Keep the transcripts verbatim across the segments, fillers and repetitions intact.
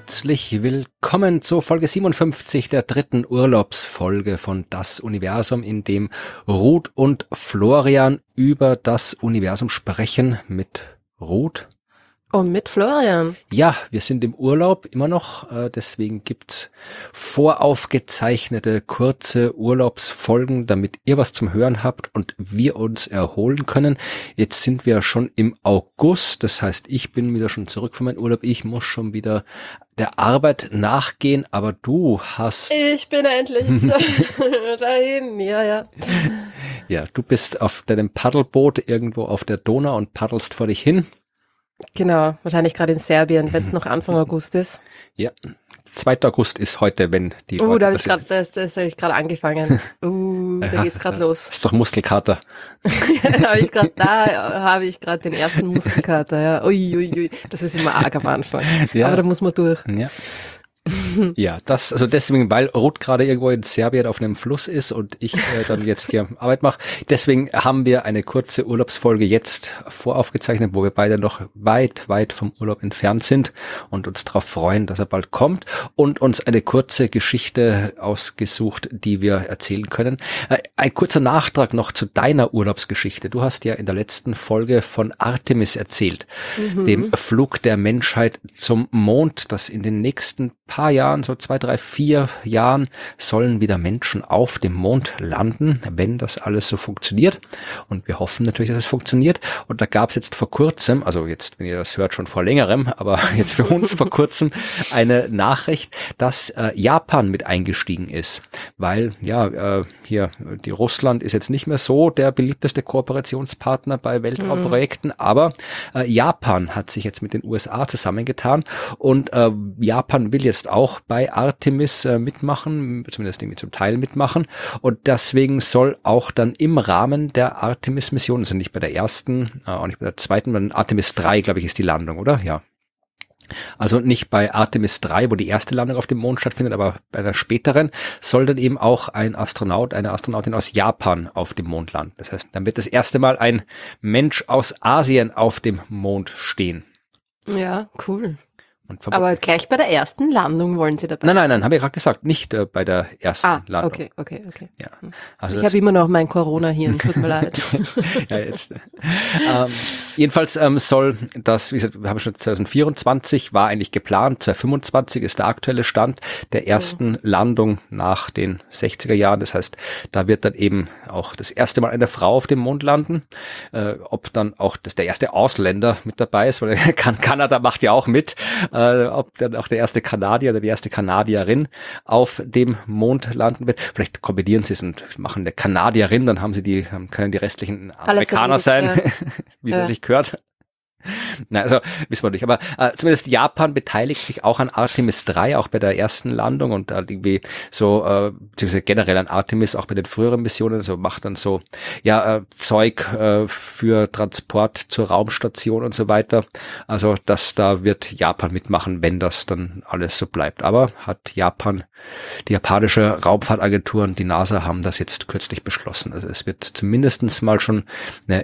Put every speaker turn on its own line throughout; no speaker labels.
Herzlich willkommen zur Folge siebenundfünfzig der dritten Urlaubsfolge von Das Universum, in dem Ruth und Florian über das Universum sprechen mit Ruth.
Und mit Florian.
Ja, wir sind im Urlaub immer noch, äh, deswegen gibt's voraufgezeichnete kurze Urlaubsfolgen, damit ihr was zum Hören habt und wir uns erholen können. Jetzt sind wir schon im August, das heißt, ich bin wieder schon zurück von meinem Urlaub, ich muss schon wieder der Arbeit nachgehen, aber du hast...
Ich bin endlich dahin, ja, ja.
Ja, du bist auf deinem Paddelboot irgendwo auf der Donau und paddelst vor dich hin.
Genau, wahrscheinlich gerade in Serbien, wenn es noch Anfang August ist.
Ja, zweiter August ist heute, wenn die
Uh,
Leute...
da habe ich gerade das, das hab ich gerade angefangen. Uh, da geht's gerade los.
Ist doch Muskelkater.
da habe ich gerade da habe ich gerade den ersten Muskelkater, ja. Ui, ui, ui. Das ist immer arg am Anfang. Ja. Aber da muss man durch.
Ja. Ja, das, also deswegen, weil Ruth gerade irgendwo in Serbien auf einem Fluss ist und ich äh, dann jetzt hier Arbeit mache. Deswegen haben wir eine kurze Urlaubsfolge jetzt voraufgezeichnet, wo wir beide noch weit, weit vom Urlaub entfernt sind und uns darauf freuen, dass er bald kommt und uns eine kurze Geschichte ausgesucht, die wir erzählen können. Äh, ein kurzer Nachtrag noch zu deiner Urlaubsgeschichte. Du hast ja in der letzten Folge von Artemis erzählt, mhm. dem Flug der Menschheit zum Mond, das in den nächsten paar Jahren, so zwei, drei, vier Jahren sollen wieder Menschen auf dem Mond landen, wenn das alles so funktioniert. Und wir hoffen natürlich, dass es funktioniert. Und da gab es jetzt vor kurzem, also jetzt, wenn ihr das hört, schon vor längerem, aber jetzt für uns vor kurzem eine Nachricht, dass äh, Japan mit eingestiegen ist. Weil, ja, äh, hier, die Russland ist jetzt nicht mehr so der beliebteste Kooperationspartner bei Weltraumprojekten, mhm. aber äh, Japan hat sich jetzt mit den U S A zusammengetan und äh, Japan will jetzt auch bei Artemis äh, mitmachen, zumindest irgendwie zum Teil mitmachen. Und deswegen soll auch dann im Rahmen der Artemis-Mission, also nicht bei der ersten, äh, auch nicht bei der zweiten, sondern Artemis drei, glaube ich, ist die Landung, oder? Ja. Also nicht bei Artemis drei, wo die erste Landung auf dem Mond stattfindet, aber bei der späteren soll dann eben auch ein Astronaut, eine Astronautin aus Japan auf dem Mond landen. Das heißt, dann wird das erste Mal ein Mensch aus Asien auf dem Mond stehen.
Ja, cool. Aber gleich bei der ersten Landung wollen Sie dabei?
Nein, nein, nein, habe ich gerade gesagt, nicht äh, bei der ersten
ah,
Landung.
okay, okay, okay.
Ja, also
ich habe immer noch mein Corona-Hirn, tut mir leid.
ja, jetzt. Ähm, jedenfalls ähm, soll das, wie gesagt, wir haben schon zwanzig vierundzwanzig, war eigentlich geplant, zwanzig fünfundzwanzig ist der aktuelle Stand der ersten mhm. Landung nach den sechziger Jahren. Das heißt, da wird dann eben auch das erste Mal eine Frau auf dem Mond landen. Äh, ob dann auch das der erste Ausländer mit dabei ist, weil kan- Kanada macht ja auch mit. Äh, ob dann auch der erste Kanadier oder die erste Kanadierin auf dem Mond landen wird. Vielleicht kombinieren sie es und machen eine Kanadierin, dann haben sie die, können die restlichen Amerikaner sein, ja. wie es ja. sich gehört. Nein, also wissen wir nicht. Aber äh, zumindest Japan beteiligt sich auch an Artemis drei, auch bei der ersten Landung und äh, irgendwie so, äh, beziehungsweise generell an Artemis, auch bei den früheren Missionen, so macht dann so, ja, äh, Zeug äh, für Transport zur Raumstation und so weiter. Also das, da wird Japan mitmachen, wenn das dann alles so bleibt. Aber hat Japan, die japanische Raumfahrtagentur und die NASA haben das jetzt kürzlich beschlossen. Also es wird zumindestens mal schon eine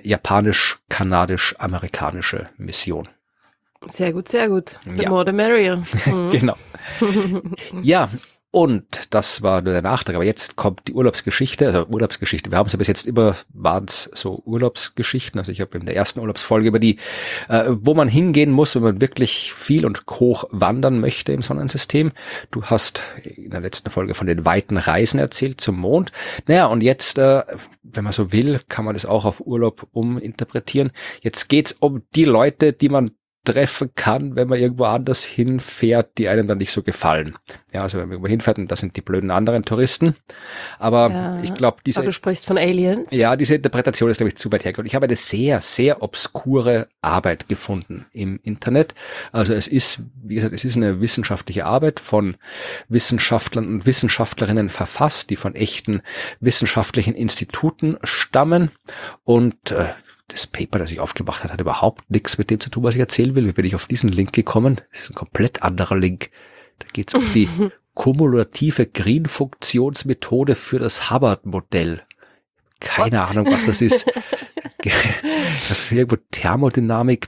japanisch-kanadisch-amerikanische Mission.
Sehr gut, sehr gut. The
ja.
more the merrier. Mhm.
Genau. Ja, und das war nur der Nachtrag, aber jetzt kommt die Urlaubsgeschichte, also Urlaubsgeschichte. Wir haben es ja bis jetzt immer, waren es so Urlaubsgeschichten, also ich habe in der ersten Urlaubsfolge über die, äh, wo man hingehen muss, wenn man wirklich viel und hoch wandern möchte im Sonnensystem. Du hast in der letzten Folge von den weiten Reisen erzählt zum Mond. Naja, und jetzt, äh, wenn man so will, kann man das auch auf Urlaub uminterpretieren. Jetzt geht's um die Leute, die man treffen kann, wenn man irgendwo anders hinfährt, die einem dann nicht so gefallen. Ja, also wenn man irgendwo hinfährt, und das sind die blöden anderen Touristen. Aber ja, ich glaube, diese...
Aber du sprichst von Aliens?
Ja, diese Interpretation ist, glaube ich, zu weit hergeholt. Ich habe eine sehr, sehr obskure Arbeit gefunden im Internet. Also es ist, wie gesagt, es ist eine wissenschaftliche Arbeit von Wissenschaftlern und Wissenschaftlerinnen verfasst, die von echten wissenschaftlichen Instituten stammen und äh, das Paper, das ich aufgemacht habe, hat überhaupt nichts mit dem zu tun, was ich erzählen will. Wie bin ich auf diesen Link gekommen? Das ist ein komplett anderer Link. Da geht es um die kumulative Green-Funktionsmethode für das Hubbard-Modell. Keine What? Ahnung, was das ist. Das ist irgendwo Thermodynamik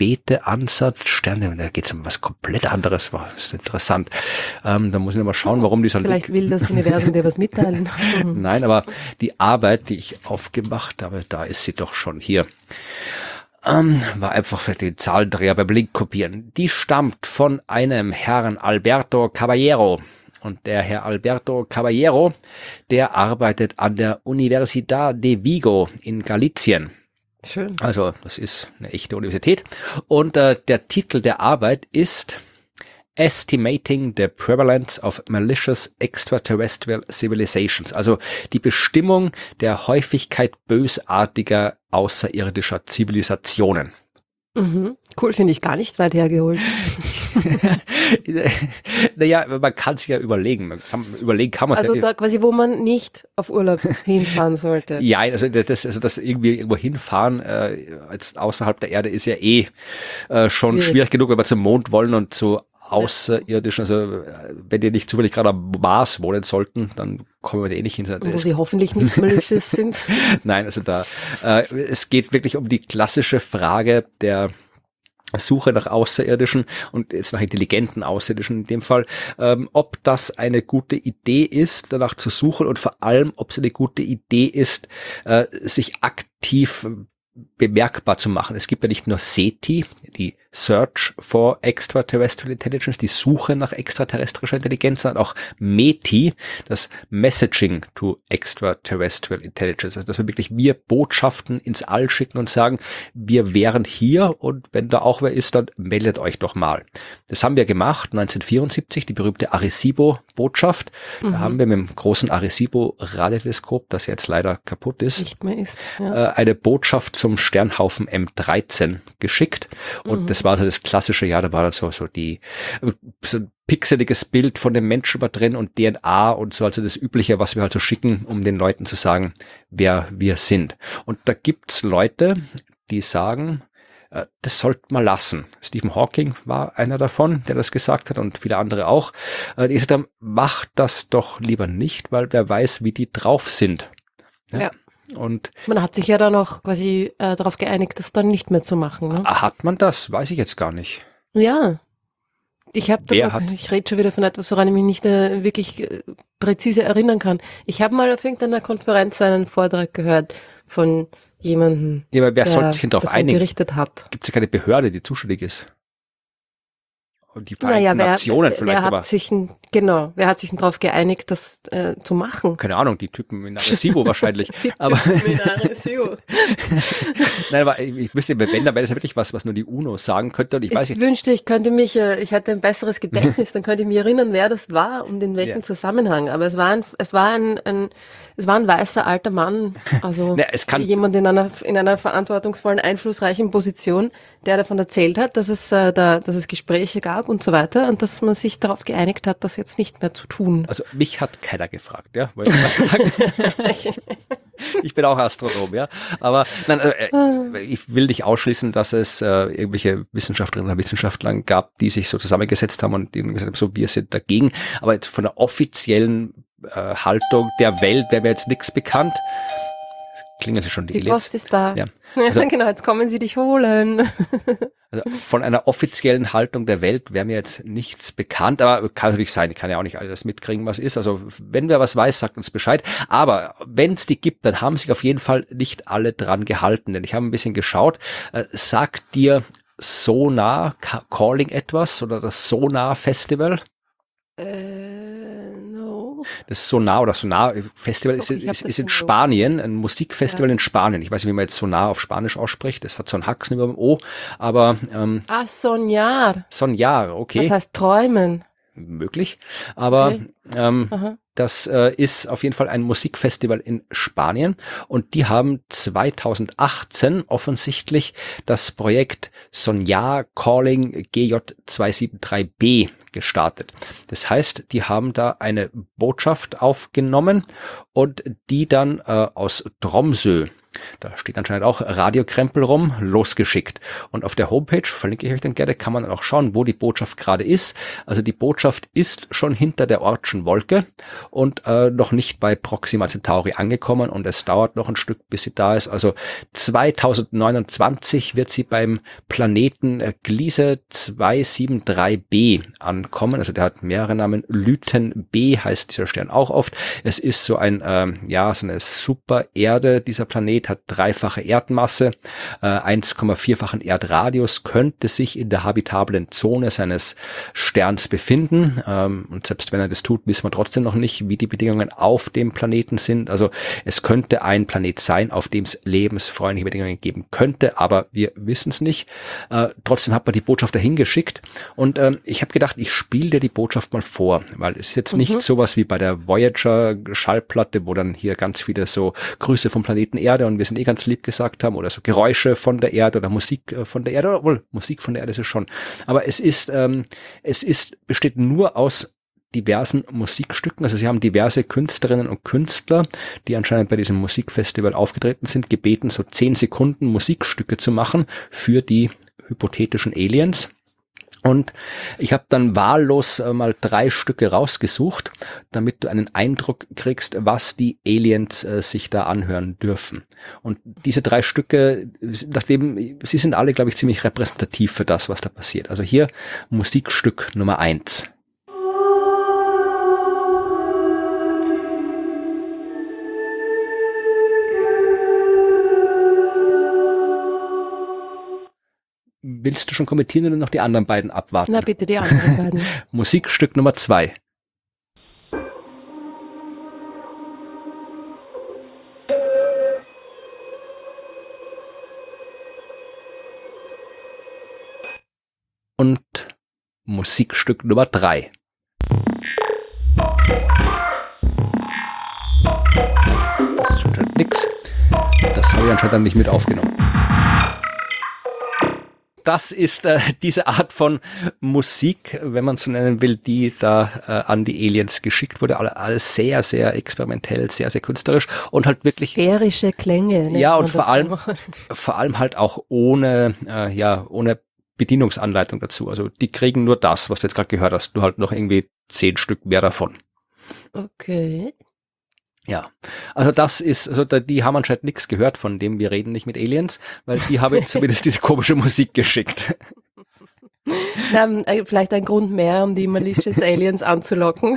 Beteansatz, Sterne, da geht es um was komplett anderes, war das ist interessant. Ähm, da muss ich noch mal schauen, warum die so...
Vielleicht will das Universum dir was mitteilen.
Nein, aber die Arbeit, die ich aufgemacht habe, da ist sie doch schon hier. Ähm, war einfach für den Zahlendreher beim Link kopieren. Die stammt von einem Herrn Alberto Caballero. Und der Herr Alberto Caballero, der arbeitet an der Universidad de Vigo in Galicien.
Schön.
Also das ist eine echte Universität. Und äh, der Titel der Arbeit ist Estimating the Prevalence of Malicious Extraterrestrial Civilizations. Also die Bestimmung der Häufigkeit bösartiger außerirdischer Zivilisationen.
Mhm. Cool, finde ich gar nicht weit hergeholt.
Naja, man kann sich ja überlegen. Man kann, überlegen kann man es
Also
ja.
da quasi, wo man nicht auf Urlaub hinfahren sollte.
Ja, also das, also das irgendwie irgendwo hinfahren, äh, jetzt außerhalb der Erde ist ja eh äh, schon
Schwierig.
schwierig genug, wenn wir zum Mond wollen und zu außerirdischen, also wenn die nicht zufällig gerade am Mars wohnen sollten, dann kommen wir da eh nicht hin.
Wo sie hoffentlich nicht malicious sind.
Nein, also da, äh, es geht wirklich um die klassische Frage der Suche nach Außerirdischen und jetzt nach intelligenten Außerirdischen in dem Fall, ähm, ob das eine gute Idee ist, danach zu suchen und vor allem, ob es eine gute Idee ist, äh, sich aktiv bemerkbar zu machen. Es gibt ja nicht nur SETI, die Search for Extraterrestrial Intelligence, die Suche nach extraterrestrischer Intelligenz, sondern auch METI, das Messaging to Extraterrestrial Intelligence. Also dass wir wirklich wir Botschaften ins All schicken und sagen, wir wären hier und wenn da auch wer ist, dann meldet euch doch mal. Das haben wir gemacht, neunzehnhundertvierundsiebzig, die berühmte Arecibo-Botschaft.
Mhm.
Da haben wir mit dem großen Arecibo-Radioteleskop, das jetzt leider kaputt ist,
Nicht mehr ist. Ja.
äh, eine Botschaft zum Sternhaufen M dreizehn geschickt und mhm. das war so das klassische, ja, da war dann so, so die, so ein pixeliges Bild von dem Menschen war drin und D N A und so, also das Übliche, was wir halt so schicken, um den Leuten zu sagen, wer wir sind. Und da gibt's Leute, die sagen, äh, das sollte man lassen. Stephen Hawking war einer davon, der das gesagt hat und viele andere auch. Äh, die gesagt haben, macht das doch lieber nicht, weil wer weiß, wie die drauf sind. Ja.
ja.
Und
man hat sich ja dann auch quasi äh, darauf geeinigt, das dann nicht mehr zu machen. Ne?
Hat man das? Weiß ich jetzt gar nicht.
Ja. Ich habe ich rede schon wieder von etwas, woran ich mich nicht äh, wirklich äh, präzise erinnern kann. Ich habe mal auf irgendeiner Konferenz einen Vortrag gehört von jemandem,
ja, aber wer
der
soll sich darauf einigen?
berichtet hat.
Gibt es ja keine Behörde, die zuständig ist. Und die Vereinten
naja, wer,
Nationen vielleicht.
Wer hat
aber
sich ein, genau, wer hat sich darauf geeinigt, das äh, zu machen?
Keine Ahnung, die Typen in Arecibo wahrscheinlich.
Die
aber
Typen in Arecibo.
Nein, aber ich, ich wüsste, wenn, dann wäre das ja wirklich was, was nur die UNO sagen könnte. Und ich,
ich
weiß nicht.
wünschte, ich könnte mich, äh, ich hätte ein besseres Gedächtnis, dann könnte ich mich erinnern, wer das war und in welchem ja. Zusammenhang. Aber es war ein, es war ein, ein, es war ein weißer alter Mann, also
Na, es kann
jemand in einer, in einer verantwortungsvollen, einflussreichen Position, der davon erzählt hat, dass es äh, da, dass es Gespräche gab und so weiter und dass man sich darauf geeinigt hat, das jetzt nicht mehr zu tun.
Also mich hat keiner gefragt, ja, wollte ich mal sagen. Ich bin auch Astronom, ja. Aber nein, äh, ich will nicht ausschließen, dass es äh, irgendwelche Wissenschaftlerinnen oder Wissenschaftler gab, die sich so zusammengesetzt haben und die gesagt haben, so wir sind dagegen. Aber jetzt von der offiziellen äh, Haltung der Welt wäre mir jetzt nichts bekannt. Klingeln Sie schon die
Die
Elites.
Post ist da.
Ja. Also,
ja, genau, jetzt kommen sie dich holen.
Also von einer offiziellen Haltung der Welt wäre mir jetzt nichts bekannt, aber kann natürlich sein, ich kann ja auch nicht alles mitkriegen, was ist. Also wenn wer was weiß, sagt uns Bescheid. Aber wenn es die gibt, dann haben sich auf jeden Fall nicht alle dran gehalten. Denn ich habe ein bisschen geschaut, äh, sagt dir Sonar Calling etwas oder das Sonar Festival?
Äh, no.
Das Sonar oder Sonar Festival Doch, ist, ist, ist in Spanien, ein Musikfestival ja. in Spanien. Ich weiß nicht, wie man jetzt Sonar auf Spanisch ausspricht. Das hat so einen Haxen über dem O, aber ähm,
Ah, Soñar.
Soñar, okay.
Das heißt träumen.
Möglich, aber
Okay.
ähm, das äh, ist auf jeden Fall ein Musikfestival in Spanien und die haben zweitausendachtzehn offensichtlich das Projekt Soñar Calling G J zwei sieben drei b gestartet. Das heißt, die haben da eine Botschaft aufgenommen und die dann äh, aus Tromsø Da steht anscheinend auch Radiokrempel rum, losgeschickt. Und auf der Homepage, verlinke ich euch dann gerne, kann man auch schauen, wo die Botschaft gerade ist. Also die Botschaft ist schon hinter der Oortschen Wolke und äh, noch nicht bei Proxima Centauri angekommen und es dauert noch ein Stück, bis sie da ist. Also zweitausendneunundzwanzig wird sie beim Planeten äh, Gliese zwei sieben drei b ankommen. Also der hat mehrere Namen. Lyten B heißt dieser Stern auch oft. Es ist so ein, ähm, ja, so eine Super-Erde, dieser Planet hat dreifache Erdmasse, äh, eins Komma vier-fachen Erdradius, könnte sich in der habitablen Zone seines Sterns befinden. Ähm, und selbst wenn er das tut, wissen wir trotzdem noch nicht, wie die Bedingungen auf dem Planeten sind. Also es könnte ein Planet sein, auf dem es lebensfreundliche Bedingungen geben könnte, aber wir wissen es nicht. Äh, trotzdem hat man die Botschaft dahin geschickt und ähm, ich habe gedacht, ich spiele dir die Botschaft mal vor, weil es ist jetzt nicht mhm. sowas wie bei der Voyager Schallplatte, wo dann hier ganz viele so Grüße vom Planeten Erde und wir sind eh ganz lieb gesagt haben oder so Geräusche von der Erde oder Musik von der Erde, obwohl Musik von der Erde ist es schon. Aber es ist, ähm, es ist, besteht nur aus diversen Musikstücken. Also sie haben diverse Künstlerinnen und Künstler, die anscheinend bei diesem Musikfestival aufgetreten sind, gebeten, so zehn Sekunden Musikstücke zu machen für die hypothetischen Aliens. Und ich habe dann wahllos äh, mal drei Stücke rausgesucht, damit du einen Eindruck kriegst, was die Aliens äh, sich da anhören dürfen. Und diese drei Stücke, nachdem sie sind alle, glaube ich, ziemlich repräsentativ für das, was da passiert. Also hier Musikstück Nummer eins. Willst du schon kommentieren oder noch die anderen beiden abwarten?
Na bitte, die anderen beiden.
Musikstück Nummer zwei. Und Musikstück Nummer drei. Das ist anscheinend nix. Das habe ich anscheinend dann nicht mit aufgenommen. Das ist äh, diese Art von Musik, wenn man es so nennen will, die da äh, an die Aliens geschickt wurde. Alles alle sehr, sehr experimentell, sehr, sehr künstlerisch und halt wirklich
sphärische Klänge.
Ja, und vor allem, vor allem halt auch ohne, äh, ja, ohne Bedienungsanleitung dazu. Also die kriegen nur das, was du jetzt gerade gehört hast, nur halt noch irgendwie zehn Stück mehr davon.
Okay.
Ja, also das ist, also da, die haben anscheinend nichts gehört, von dem wir reden nicht mit Aliens, weil die haben zumindest diese komische Musik geschickt.
Na, vielleicht ein Grund mehr, um die Malicious Aliens anzulocken.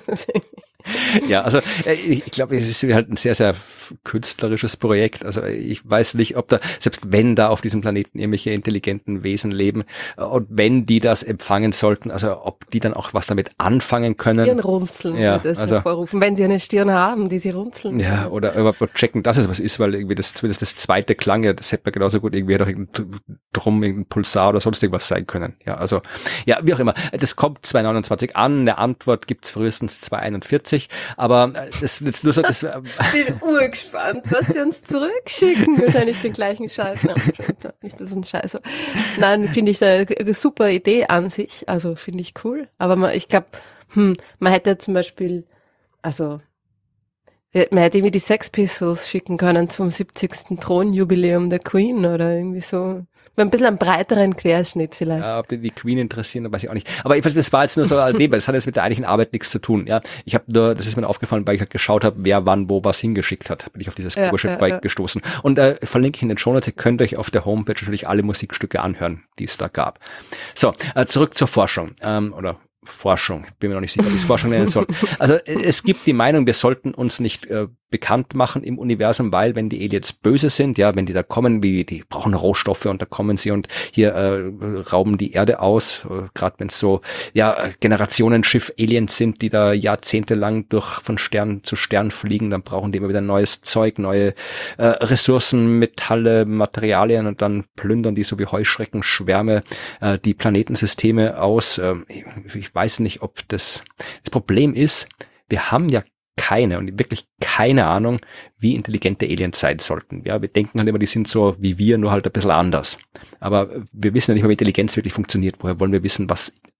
Ja, also ich, ich glaube, es ist halt ein sehr, sehr künstlerisches Projekt. Also ich weiß nicht, ob da, selbst wenn da auf diesem Planeten irgendwelche intelligenten Wesen leben und wenn die das empfangen sollten, also ob die dann auch was damit anfangen können.
Stirnrunzeln,
ja,
würde es
also,
hervorrufen, wenn sie eine Stirn haben, die sie runzeln.
Ja, oder überhaupt checken, dass es was ist, weil irgendwie das, zumindest das zweite Klang, ja, das hätte man genauso gut irgendwie doch irgendein Drum, irgendein Pulsar oder sonst irgendwas sein können. Ja, also, ja, wie auch immer. Das kommt zwei neunundzwanzig an, eine Antwort gibt's frühestens zwei einundvierzig. Aber das ist jetzt nur so, das
ich bin urgespannt, was sie uns zurückschicken. Wahrscheinlich den gleichen Scheiß. Nein, nicht, das ist ein Scheiß. Nein, finde ich eine super Idee an sich. Also finde ich cool. Aber man, ich glaube, hm, man hätte zum Beispiel, also man hätte irgendwie die Sex Pistols schicken können zum siebzigsten Thronjubiläum der Queen oder irgendwie so. Ein bisschen einen breiteren Querschnitt vielleicht.
Ja, ob die, die Queen interessieren, weiß ich auch nicht. Aber ich weiß, das war jetzt nur so ein Leben, das hat jetzt mit der eigentlichen Arbeit nichts zu tun. Ja, ich habe nur, das ist mir aufgefallen, weil ich halt geschaut habe, wer wann wo was hingeschickt hat, bin ich auf dieses komische ja, Projekt ja. gestoßen. Und äh, verlinke ich in den Shownotes, ihr könnt euch auf der Homepage natürlich alle Musikstücke anhören, die es da gab. So, äh, zurück zur Forschung. Ähm, oder Forschung, bin mir noch nicht sicher, wie ich es Forschung nennen soll. Also es gibt die Meinung, wir sollten uns nicht äh, bekannt machen im Universum, weil wenn die Aliens böse sind, ja, wenn die da kommen, wie die brauchen Rohstoffe und da kommen sie und hier äh, rauben die Erde aus, äh, gerade wenn es so ja Generationenschiff-Aliens sind, die da jahrzehntelang durch von Stern zu Stern fliegen, dann brauchen die immer wieder neues Zeug, neue äh, Ressourcen, Metalle, Materialien und dann plündern die so wie Heuschreckenschwärme äh, die Planetensysteme aus. Äh, ich weiß nicht, ob das das Problem ist, wir haben ja keine und wirklich keine Ahnung, wie intelligente Aliens sein sollten. Ja, wir denken halt immer, die sind so wie wir, nur halt ein bisschen anders. Aber wir wissen ja nicht mal, wie Intelligenz wirklich funktioniert. Woher wollen wir wissen, was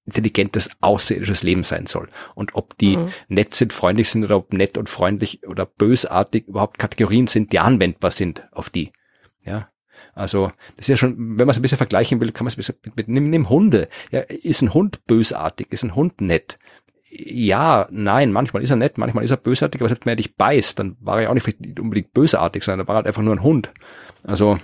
intelligentes, außerirdisches Leben sein soll. Und ob die mhm. nett sind, freundlich sind oder ob nett und freundlich oder bösartig überhaupt Kategorien sind, die anwendbar sind auf die. Ja, also das ist ja schon, wenn man es ein bisschen vergleichen will, kann man es ein bisschen mit, mit nimm, nimm Hunde. Ja, ist ein Hund bösartig? Ist ein Hund nett? Ja, nein, manchmal ist er nett, manchmal ist er bösartig, aber selbst wenn er dich beißt, dann war er auch nicht unbedingt bösartig, sondern er war halt einfach nur ein Hund. Also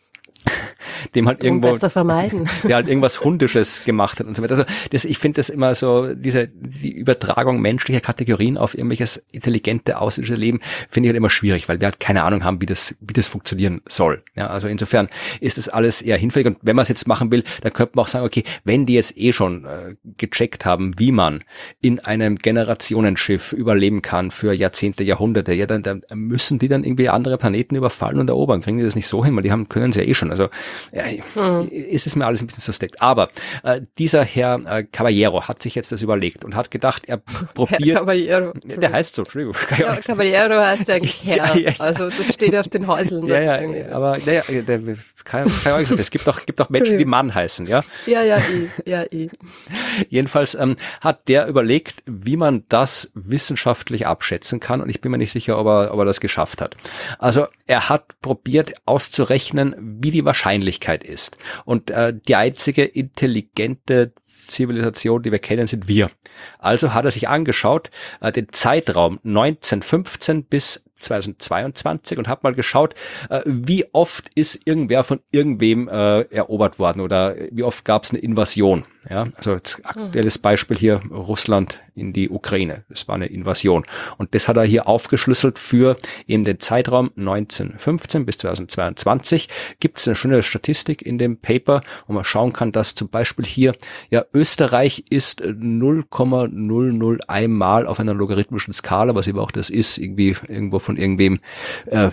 dem halt irgendwo,
besser vermeiden.
der halt irgendwas Hundisches gemacht hat und so weiter. Also das, ich finde das immer so, diese die Übertragung menschlicher Kategorien auf irgendwelches intelligente, außerirdische Leben, finde ich halt immer schwierig, weil wir halt keine Ahnung haben, wie das wie das funktionieren soll. Ja, also insofern ist das alles eher hinfällig. Und wenn man es jetzt machen will, dann könnte man auch sagen, okay, wenn die jetzt eh schon äh, gecheckt haben, wie man in einem Generationenschiff überleben kann für Jahrzehnte, Jahrhunderte, ja, dann, dann müssen die dann irgendwie andere Planeten überfallen und erobern. Kriegen die das nicht so hin, weil die haben können sie ja eh schon. Also ja, hm. ist es mir alles ein bisschen suspekt. Aber äh, dieser Herr äh, Caballero hat sich jetzt das überlegt und hat gedacht, er probiert... Herr
Caballero.
Der heißt so, Entschuldigung.
Ja, Caballero heißt eigentlich Herr. Ja, ja, also das steht auf den Häuseln.
Ja, ja, ja, aber naja, der, kann, kann ich sagen, es gibt auch, gibt auch Menschen, die Mann heißen, ja?
Ja, ja, eh, ja, eh.
Jedenfalls ähm, hat der überlegt, wie man das wissenschaftlich abschätzen kann und ich bin mir nicht sicher, ob er, ob er das geschafft hat. Also er hat probiert auszurechnen, wie die Wahrscheinlichkeit ist. Und äh, die einzige intelligente Zivilisation, die wir kennen, sind wir. Also hat er sich angeschaut, äh, den Zeitraum neunzehnhundertfünfzehn bis zweitausendzweiundzwanzig und hat mal geschaut, äh, wie oft ist irgendwer von irgendwem äh, erobert worden oder wie oft gab es eine Invasion. Ja, also jetzt aktuelles Beispiel hier, Russland in die Ukraine. Das war eine Invasion. Und das hat er hier aufgeschlüsselt für eben den Zeitraum neunzehnhundertfünfzehn bis zweitausendzweiundzwanzig. Gibt es eine schöne Statistik in dem Paper, wo man schauen kann, dass zum Beispiel hier, ja, Österreich ist null Komma null null einmal auf einer logarithmischen Skala, was eben auch das ist, irgendwie irgendwo von irgendwem, äh,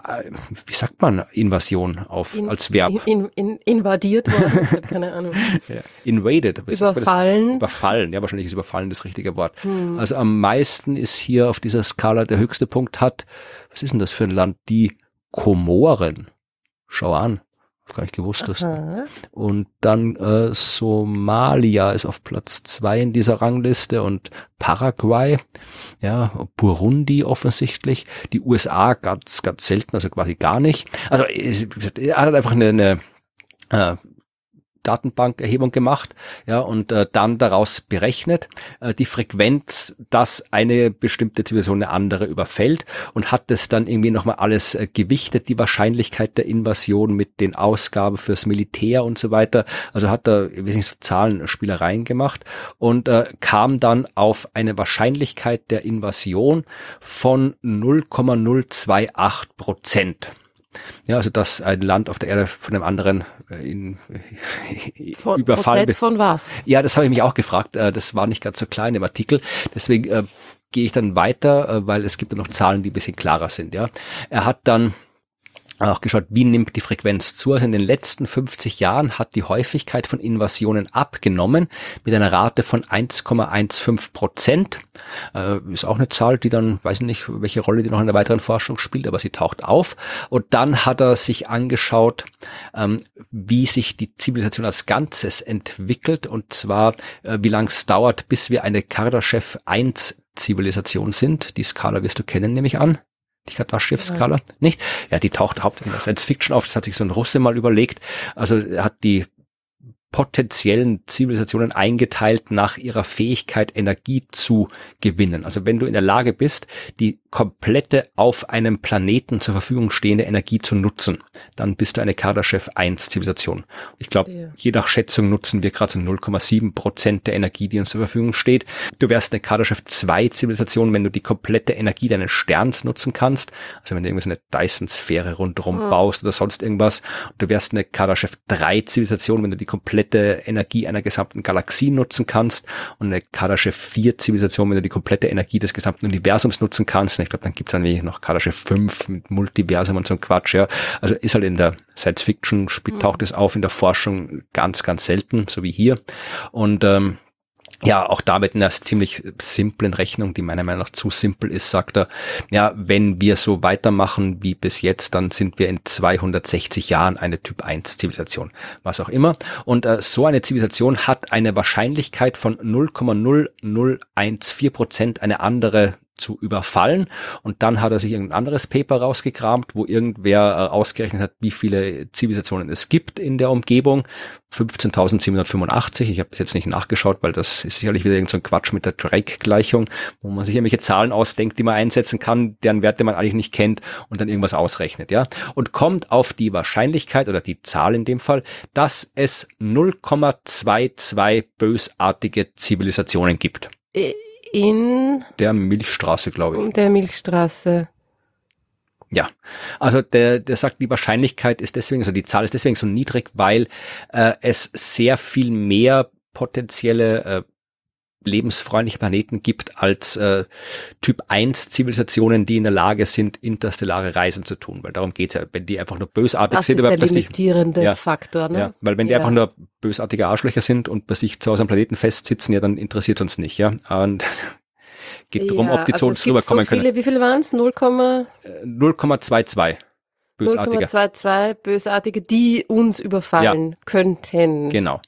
wie sagt man, Invasion auf in, als Verb?
In, in, invadiert worden, ich habe keine Ahnung.
Ja, invaded.
Überfallen.
Überfallen, ja, wahrscheinlich ist überfallen das richtige Wort. Hm. Also am meisten ist hier auf dieser Skala der höchste Punkt hat, was ist denn das für ein Land? Die Komoren. Schau an. Hab gar nicht gewusst, dass. Und dann äh, Somalia ist auf Platz zwei in dieser Rangliste und Paraguay, ja, Burundi offensichtlich, die U S A ganz, ganz selten, also quasi gar nicht. Also er hat einfach eine, eine äh, Datenbankerhebung gemacht, ja, und äh, dann daraus berechnet äh, die Frequenz, dass eine bestimmte Zivilisation eine andere überfällt und hat das dann irgendwie nochmal alles äh, gewichtet, die Wahrscheinlichkeit der Invasion mit den Ausgaben fürs Militär und so weiter. Also hat da, ich weiß nicht, so Zahlenspielereien gemacht und äh, kam dann auf eine Wahrscheinlichkeit der Invasion von null Komma null achtundzwanzig Prozent. Ja, also dass ein Land auf der Erde von einem anderen in, in
von,
Überfall...
Prozent von was?
Ja, das habe ich mich auch gefragt. Das war nicht ganz so klein im Artikel. Deswegen äh, gehe ich dann weiter, äh, weil es gibt ja noch Zahlen, die ein bisschen klarer sind. Ja, er hat dann auch geschaut, wie nimmt die Frequenz zu. Also in den letzten fünfzig Jahren hat die Häufigkeit von Invasionen abgenommen mit einer Rate von eins Komma fünfzehn Prozent. Äh, ist auch eine Zahl, die dann, weiß ich nicht, welche Rolle die noch in der weiteren Forschung spielt, aber sie taucht auf. Und dann hat er sich angeschaut, ähm, wie sich die Zivilisation als Ganzes entwickelt und zwar, äh, wie lange es dauert, bis wir eine Kardashev eins Zivilisation sind. Die Skala wirst du kennen, nehme ich an. Die Kardashev-Skala, ja. Nicht? Ja, die taucht hauptsächlich in der Science-Fiction auf, das hat sich so ein Russe mal überlegt. Also er hat die potenziellen Zivilisationen eingeteilt nach ihrer Fähigkeit, Energie zu gewinnen. Also wenn du in der Lage bist, die komplette auf einem Planeten zur Verfügung stehende Energie zu nutzen, dann bist du eine Kardashev eins Zivilisation. Ich glaube, ja. Je nach Schätzung nutzen wir gerade so null Komma sieben Prozent der Energie, die uns zur Verfügung steht. Du wärst eine Kardashev zwei Zivilisation, wenn du die komplette Energie deines Sterns nutzen kannst. Also wenn du irgendwas eine Dyson-Sphäre rundherum mhm. baust oder sonst irgendwas. Und du wärst eine Kardashev drei Zivilisation, wenn du die komplette Energie einer gesamten Galaxie nutzen kannst. Und eine Kardashev vier Zivilisation, wenn du die komplette Energie des gesamten Universums nutzen kannst. Ich glaube, dann gibt's dann wie noch Kardashev fünf mit Multiversum und so ein Quatsch, ja. Also ist halt in der Science-Fiction, taucht es auf, in der Forschung ganz, ganz selten, so wie hier. Und ähm, ja, auch da mit einer ziemlich simplen Rechnung, die meiner Meinung nach zu simpel ist, sagt er, ja, wenn wir so weitermachen wie bis jetzt, dann sind wir in zweihundertsechzig Jahren eine Typ eins Zivilisation, was auch immer. Und äh, so eine Zivilisation hat eine Wahrscheinlichkeit von null Komma null null eins vier Prozent eine andere zu überfallen, und dann hat er sich irgendein anderes Paper rausgekramt, wo irgendwer äh, ausgerechnet hat, wie viele Zivilisationen es gibt in der Umgebung. fünfzehntausendsiebenhundertfünfundachtzig, ich habe jetzt nicht nachgeschaut, weil das ist sicherlich wieder irgendein so Quatsch mit der Drake-Gleichung, wo man sich irgendwelche Zahlen ausdenkt, die man einsetzen kann, deren Werte man eigentlich nicht kennt und dann irgendwas ausrechnet, ja, und kommt auf die Wahrscheinlichkeit oder die Zahl in dem Fall, dass es null Komma zweiundzwanzig bösartige Zivilisationen gibt.
In
der Milchstraße, glaube ich.
Der Milchstraße.
Ja, also der, der sagt, die Wahrscheinlichkeit ist deswegen, also die Zahl ist deswegen so niedrig, weil äh, es sehr viel mehr potenzielle äh, lebensfreundliche Planeten gibt als äh, Typ eins Zivilisationen, die in der Lage sind, interstellare Reisen zu tun, weil darum geht's ja, wenn die einfach nur bösartig
das
sind.
Das ist der
sich,
limitierende
ja,
Faktor, ne?
Ja, weil wenn die ja. einfach nur bösartige Arschlöcher sind und bei sich zu Hause am Planeten festsitzen, ja, dann interessiert es uns nicht, ja. Und geht darum, ja, ob die zu uns also rüberkommen so viele, können.
Wie viele waren es? null Komma
zweiundzwanzig bösartige.
null Komma zweiundzwanzig bösartige, die uns überfallen ja. könnten.
Genau,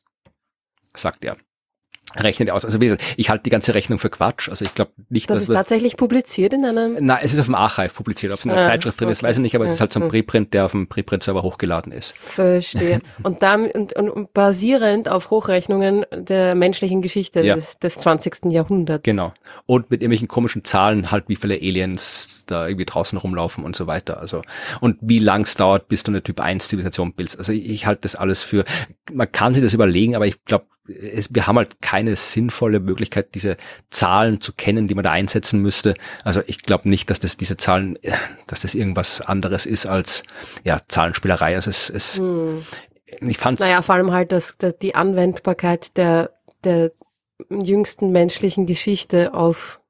sagt er. Rechnet aus. Also wie gesagt, ich halte die ganze Rechnung für Quatsch. Also ich glaube nicht,
das
dass...
Das ist tatsächlich publiziert in einem...
Nein, es ist auf dem Archive publiziert. Ob es in der ah, Zeitschrift drin okay. ist, weiß ich nicht, aber es ist halt so ein Preprint, der auf dem Preprint-Server hochgeladen ist.
Verstehe. und, damit, und, und, und basierend auf Hochrechnungen der menschlichen Geschichte ja. des, des zwanzigsten Jahrhunderts.
Genau. Und mit irgendwelchen komischen Zahlen halt, wie viele Aliens da irgendwie draußen rumlaufen und so weiter. Also und wie lang es dauert, bis du eine Typ eins Zivilisation bildest. Also ich, ich halte das alles für... Man kann sich das überlegen, aber ich glaube, Es, wir haben halt keine sinnvolle Möglichkeit, diese Zahlen zu kennen, die man da einsetzen müsste. Also ich glaube nicht, dass das diese Zahlen, dass das irgendwas anderes ist als ja Zahlenspielerei. Also es, es hm. ich fand's.
Naja, vor allem halt, dass, dass die Anwendbarkeit der der jüngsten menschlichen Geschichte auf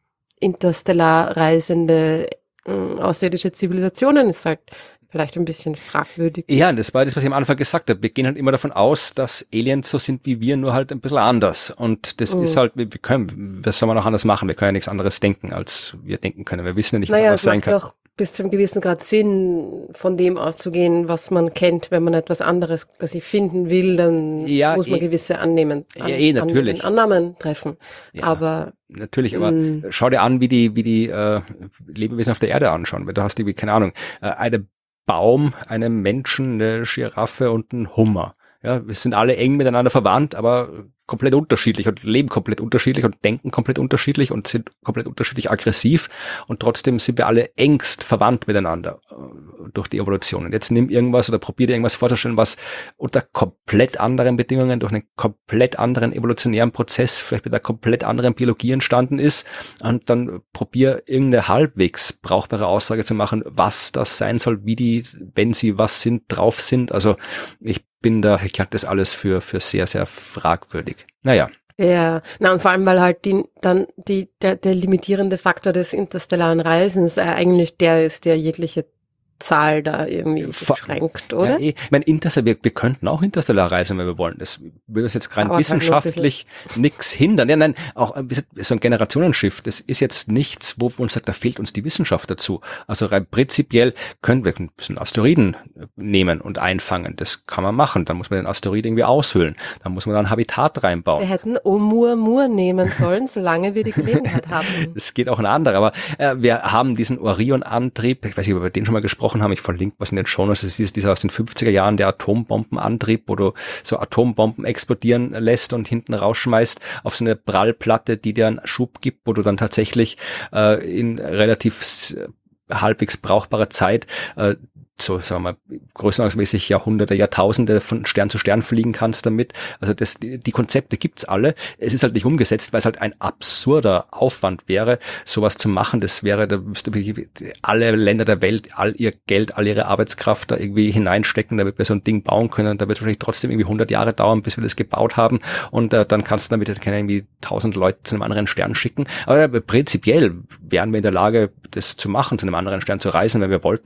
interstellar reisende äh, außerirdische Zivilisationen ist halt vielleicht ein bisschen fragwürdig.
Ja, das war das, was ich am Anfang gesagt habe. Wir gehen halt immer davon aus, dass Aliens so sind wie wir, nur halt ein bisschen anders. Und das mm. ist halt, wir können, was soll man noch anders machen? Wir können ja nichts anderes denken, als wir denken können. Wir wissen ja nicht, was
naja,
anders sein kann.
Naja, es macht auch bis zu einem gewissen Grad Sinn, von dem auszugehen, was man kennt. Wenn man etwas anderes quasi finden will, dann ja, muss man eh, gewisse annehmen, an,
ja, eh, natürlich.
Annahmen treffen.
Ja,
aber
natürlich, aber mh. schau dir an, wie die, wie die äh, Lebewesen auf der Erde anschauen. Weil du hast irgendwie, keine Ahnung, äh, eine Baum, einem Menschen, eine Giraffe und ein Hummer. Ja, wir sind alle eng miteinander verwandt, aber komplett unterschiedlich und leben komplett unterschiedlich und denken komplett unterschiedlich und sind komplett unterschiedlich aggressiv, und trotzdem sind wir alle engst verwandt miteinander äh, durch die Evolution. Und jetzt nimm irgendwas oder probier dir irgendwas vorzustellen, was unter komplett anderen Bedingungen, durch einen komplett anderen evolutionären Prozess, vielleicht mit einer komplett anderen Biologie entstanden ist, und dann probier irgendeine halbwegs brauchbare Aussage zu machen, was das sein soll, wie die, wenn sie was sind, drauf sind. Also ich bin da, ich halte das alles für, für sehr, sehr fragwürdig. Naja.
Ja, na und vor allem, weil halt die, dann die, der, der limitierende Faktor des interstellaren Reisens äh, eigentlich der ist, der jegliche Zahl da irgendwie beschränkt, oder? Ja, eh.
Ich meine, Interstellar, wir, wir könnten auch interstellar reisen, wenn wir wollen. Das würde das jetzt rein wissenschaftlich halt nichts hindern. Ja, nein, auch so ein Generationenschiff, das ist jetzt nichts, wo uns sagt, da fehlt uns die Wissenschaft dazu. Also rein prinzipiell können wir ein bisschen Asteroiden nehmen und einfangen. Das kann man machen. Dann muss man den Asteroid irgendwie aushöhlen. Dann muss man da ein Habitat reinbauen.
Wir hätten Oumuamua nehmen sollen, solange wir die Gelegenheit haben.
Es geht auch ein anderer, aber äh, wir haben diesen Orion-Antrieb, ich weiß nicht, ob wir den schon mal gesprochen haben, ich verlinke was in den Shownotes, das ist dieser aus den fünfziger Jahren, der Atombombenantrieb, wo du so Atombomben explodieren lässt und hinten rausschmeißt auf so eine Prallplatte, die dir einen Schub gibt, wo du dann tatsächlich äh, in relativ halbwegs brauchbarer Zeit äh, so, sagen wir mal, größenordnungsmäßig Jahrhunderte, Jahrtausende von Stern zu Stern fliegen kannst damit. Also das, die, die Konzepte gibt's alle. Es ist halt nicht umgesetzt, weil es halt ein absurder Aufwand wäre, sowas zu machen. Das wäre, da müsste alle Länder der Welt all ihr Geld, all ihre Arbeitskraft da irgendwie hineinstecken, damit wir so ein Ding bauen können. Da wird es wahrscheinlich trotzdem irgendwie hundert Jahre dauern, bis wir das gebaut haben. Und äh, dann kannst du damit keine irgendwie tausend Leute zu einem anderen Stern schicken. Aber äh, prinzipiell wären wir in der Lage, das zu machen, zu einem anderen Stern zu reisen, wenn wir wollten.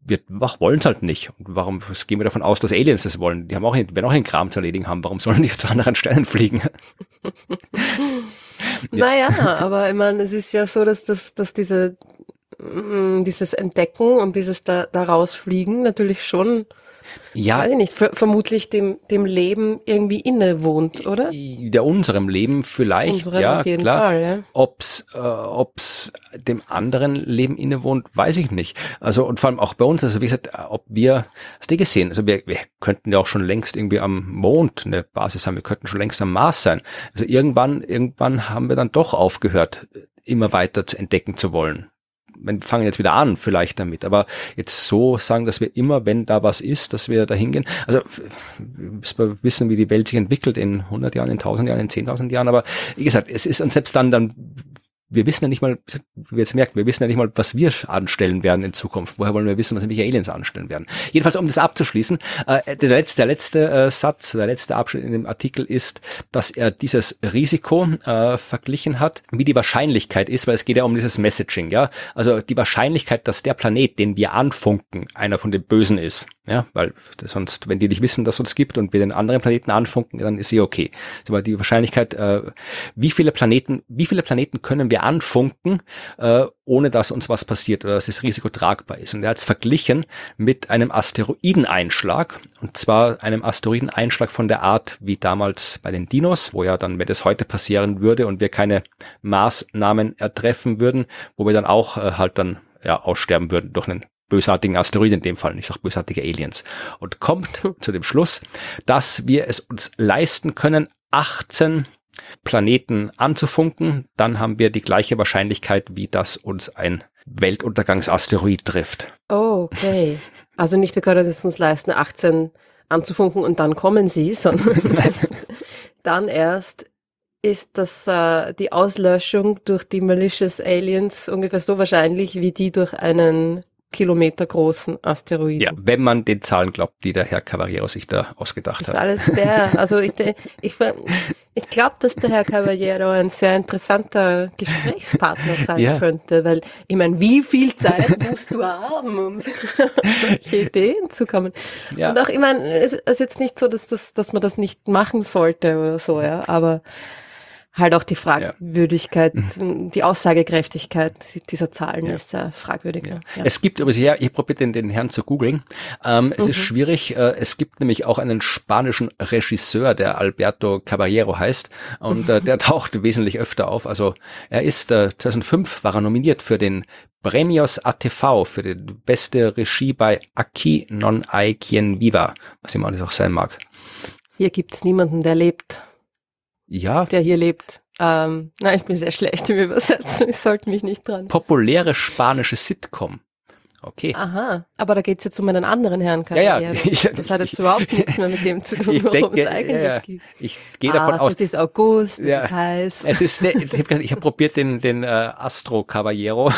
wir wollen es halt nicht. Und warum gehen wir davon aus, dass Aliens das wollen? Die haben auch, werden auch einen Kram zu erledigen haben. Warum sollen die zu anderen Sternen fliegen?
Ja. Naja, aber ich meine, es ist ja so, dass, das, dass diese, dieses Entdecken und dieses da, da rausfliegen natürlich schon, ja, weiß ich nicht, ver- vermutlich dem, dem Leben irgendwie innewohnt, oder?
Der unserem Leben vielleicht, unserem ja, klar. Fall, ja. Ob's, äh, ob's dem anderen Leben innewohnt, weiß ich nicht. Also, und vor allem auch bei uns, also wie gesagt, ob wir, hast du gesehen, also wir, wir könnten ja auch schon längst irgendwie am Mond eine Basis haben, wir könnten schon längst am Mars sein. Also irgendwann, irgendwann haben wir dann doch aufgehört, immer weiter zu entdecken zu wollen. Wir fangen jetzt wieder an vielleicht damit, aber jetzt so sagen, dass wir immer, wenn da was ist, dass wir da hingehen. Also wir wissen, wie die Welt sich entwickelt in hundert Jahren, in tausend Jahren, in zehntausend Jahren, aber wie gesagt, es ist, und selbst dann, dann wir wissen ja nicht mal, wie wir jetzt merken, wir wissen ja nicht mal, was wir anstellen werden in Zukunft. Woher wollen wir wissen, was welche Aliens anstellen werden? Jedenfalls, um das abzuschließen, äh, der letzte, der letzte äh, Satz, der letzte Abschnitt in dem Artikel ist, dass er dieses Risiko äh, verglichen hat, wie die Wahrscheinlichkeit ist, weil es geht ja um dieses Messaging, ja. Also die Wahrscheinlichkeit, dass der Planet, den wir anfunken, einer von den Bösen ist, ja, weil sonst, wenn die nicht wissen, dass es uns gibt und wir den anderen Planeten anfunken, dann ist sie okay. Aber die Wahrscheinlichkeit, äh, wie viele Planeten, wie viele Planeten können wir anfunken, äh, ohne dass uns was passiert oder dass das Risiko tragbar ist. Und er hat es verglichen mit einem Asteroideneinschlag, und zwar einem Asteroideneinschlag von der Art wie damals bei den Dinos, wo ja dann, wenn das heute passieren würde und wir keine Maßnahmen ertreffen würden, wo wir dann auch äh, halt dann ja aussterben würden durch einen bösartigen Asteroiden in dem Fall, nicht auch bösartige Aliens. Und kommt zu dem Schluss, dass wir es uns leisten können, achtzehn Planeten anzufunken, dann haben wir die gleiche Wahrscheinlichkeit, wie dass uns ein Weltuntergangsasteroid trifft.
Oh, okay. Also nicht, wir können es uns leisten, achtzehn anzufunken und dann kommen sie, sondern dann erst ist das äh, die Auslöschung durch die malicious Aliens ungefähr so wahrscheinlich, wie die durch einen kilometergroßen Asteroiden.
Ja, wenn man den Zahlen glaubt, die der Herr Caballero sich da ausgedacht hat.
Das ist alles sehr, also ich, ich, ich glaube, dass der Herr Caballero ein sehr interessanter Gesprächspartner sein ja. könnte, weil ich meine, wie viel Zeit musst du haben, um solche Ideen zu kommen? Ja. Und auch, ich meine, es ist jetzt nicht so, dass das, dass man das nicht machen sollte oder so, ja, aber halt auch die Fragwürdigkeit, ja. die Aussagekräftigkeit dieser Zahlen ja. ist sehr fragwürdig. Ja.
Ja. Es gibt übrigens, ja, ich probiere den, den Herrn zu googeln. Ähm, es mhm. ist schwierig. Äh, es gibt nämlich auch einen spanischen Regisseur, der Alberto Caballero heißt, und äh, der taucht wesentlich öfter auf. Also er ist äh, zweitausendfünf war er nominiert für den Premios A T V für die beste Regie bei Aquí non hay quien viva, was immer das auch sein mag.
Hier gibt's niemanden, der lebt.
Ja.
Der hier lebt. Ähm, nein, ich bin sehr schlecht im Übersetzen. Ich sollte mich nicht dran.
Populäre spanische Sitcom. Okay.
Aha, aber da geht's jetzt um einen anderen Herrn Caballero. Ja, ja. Das hat jetzt ich, überhaupt nichts mehr mit dem zu tun, worum es eigentlich ja, ja. geht.
Ich gehe davon
Ach,
aus.
Es ist August,
ja.
es ist heiß.
Es ist, ne, ich habe hab probiert den, den äh, Astro Caballero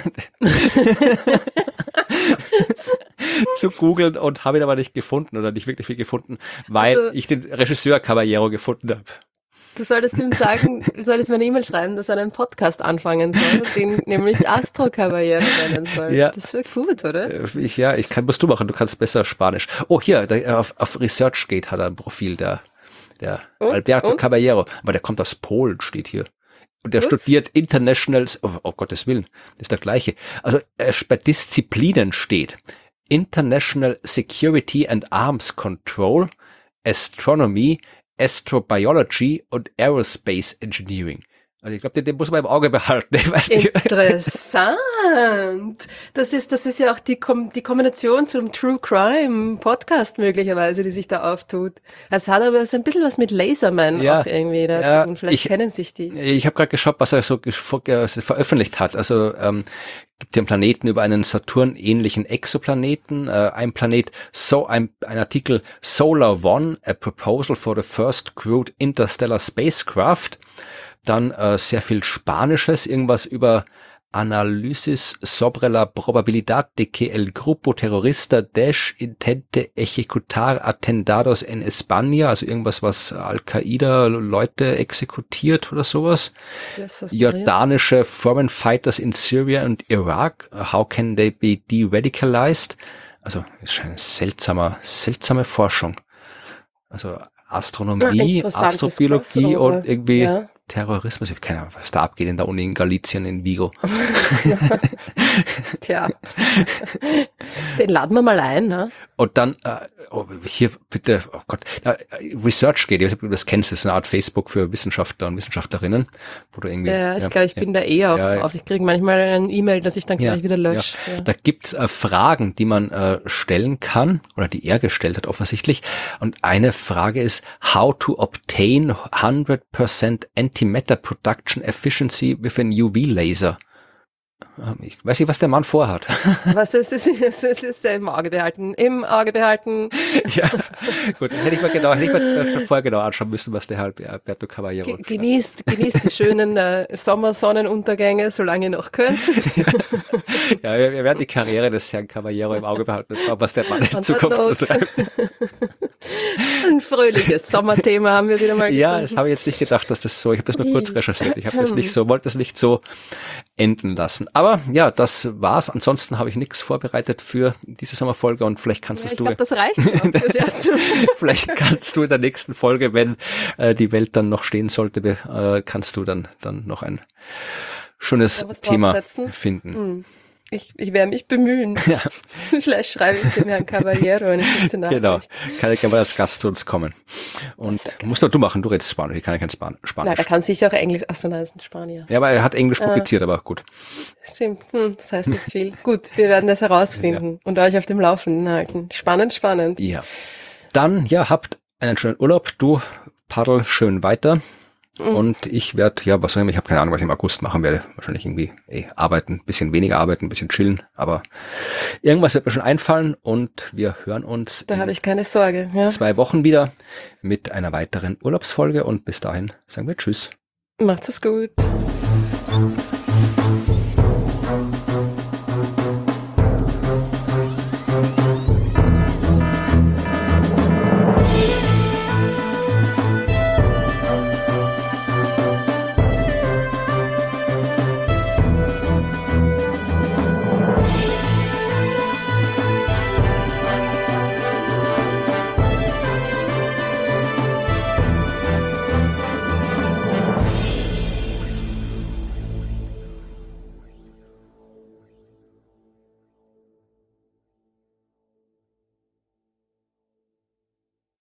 zu googeln und habe ihn aber nicht gefunden oder nicht wirklich viel gefunden, weil also, ich den Regisseur Caballero gefunden habe.
Du solltest ihm sagen, du solltest mir eine E-Mail schreiben, dass er einen Podcast anfangen soll, den nämlich Astro Caballero nennen soll. Ja. Das wäre gut, oder?
Ich, ja, ich kann, musst du machen, du kannst besser Spanisch. Oh, hier, der, auf, auf ResearchGate hat er ein Profil, der, der und? Alberto und? Caballero, aber der kommt aus Polen, steht hier. Und der Was? studiert International, oh, oh Gottes Willen, das ist der gleiche. Also äh, bei Disziplinen steht International Security and Arms Control, Astronomy, Astrobiology und Aerospace Engineering. Also ich glaube, den, den muss man im Auge behalten. Ich weiß nicht.
Interessant. Das ist, das ist ja auch die, Kom- die Kombination zum True Crime Podcast möglicherweise, die sich da auftut. Es hat aber so ein bisschen was mit Laserman ja, auch irgendwie dazu. Ja, und vielleicht ich, kennen sich die.
Ich habe gerade geschaut, was er so ver- veröffentlicht hat. Also ähm, gibt den Planeten über einen Saturn-ähnlichen Exoplaneten. Äh, ein Planet, so ein, ein Artikel Solar One, a proposal for the first crewed interstellar spacecraft. Dann äh, sehr viel Spanisches, irgendwas über Análisis sobre la probabilidad de que el grupo terrorista Daesh intente ejecutar atentados en España, also irgendwas, was Al-Qaida Leute exekutiert oder sowas. Jordanische Foreign Fighters in Syria und Iraq, how can they be de-radicalized? Also, das ist eine seltsame, seltsame Forschung. Also, Astronomie, Astrobiologie und irgendwie ja. Terrorismus. Ich habe keine Ahnung, was da abgeht in der Uni in Galicien, in Vigo.
Tja, den laden wir mal ein. Ne?
Und dann, äh, oh, hier bitte, oh Gott, äh, ResearchGate, ich weiß nicht, ob du das kennst, das ist eine Art Facebook für Wissenschaftler und Wissenschaftlerinnen. Wo du irgendwie,
ja, ich
ja,
glaube, ich ja, bin da eh auf. Ja, auf. Ich kriege manchmal ein E-Mail, das ich dann gleich ja, wieder lösche.
Ja. Ja. Da gibt's äh, Fragen, die man äh, stellen kann, oder die er gestellt hat offensichtlich. Und eine Frage ist, how to obtain one hundred percent Antimatter Production Efficiency with an U V-Laser. Ich weiß nicht, was der Mann vorhat.
Was ist es? Es ist im Auge behalten. Im Auge behalten.
Ja, gut. Hätte ich mal genau, hätte ich mal vorher genau anschauen müssen, was der Herr Alberto Caballero.
Genießt, genießt die schönen äh, Sommersonnenuntergänge, solange ihr noch könnt.
Ja, ja, wir werden die Karriere des Herrn Caballero im Auge behalten, was der Mann in Zukunft so treibt.
Ein fröhliches Sommerthema haben wir wieder mal gefunden.
Ja, das habe ich jetzt nicht gedacht, dass das so, ich habe das nur kurz recherchiert. Ich habe das nicht so, wollte das nicht so enden lassen. Aber ja, das war's. Ansonsten habe ich nichts vorbereitet für diese Sommerfolge und vielleicht kannst ja,
ich
du.
Ich glaube, das reicht auch fürs erste Mal.
Vielleicht kannst du in der nächsten Folge, wenn äh, die Welt dann noch stehen sollte, äh, kannst du dann dann noch ein schönes ja, Thema finden.
Hm. Ich, ich werde mich bemühen. Ja. Vielleicht schreibe ich dem Herrn Caballero eine kurze Nachricht.
Genau, kann ich gerne mal als Gast zu uns kommen. Und musst doch du machen, du redest Spanisch, ich kann ja kein Span- Spanisch.
Nein, der kann sicher auch Englisch, achso, nein, ist ein Spanier.
Ja, aber er hat Englisch publiziert, äh, aber gut.
Stimmt, hm, das heißt nicht viel. Gut, wir werden das herausfinden ja. und euch auf dem Laufenden halten. Spannend, spannend.
Ja. Dann, ja, habt einen schönen Urlaub, du paddel schön weiter. Und ich werde, ja, was soll ich, ich habe keine Ahnung, was ich im August machen werde. Wahrscheinlich irgendwie ey, arbeiten, bisschen weniger arbeiten, ein bisschen chillen, aber irgendwas wird mir schon einfallen und wir hören uns
da habe ich keine Sorge, ja.
zwei Wochen wieder mit einer weiteren Urlaubsfolge und bis dahin sagen wir Tschüss.
Macht's es gut.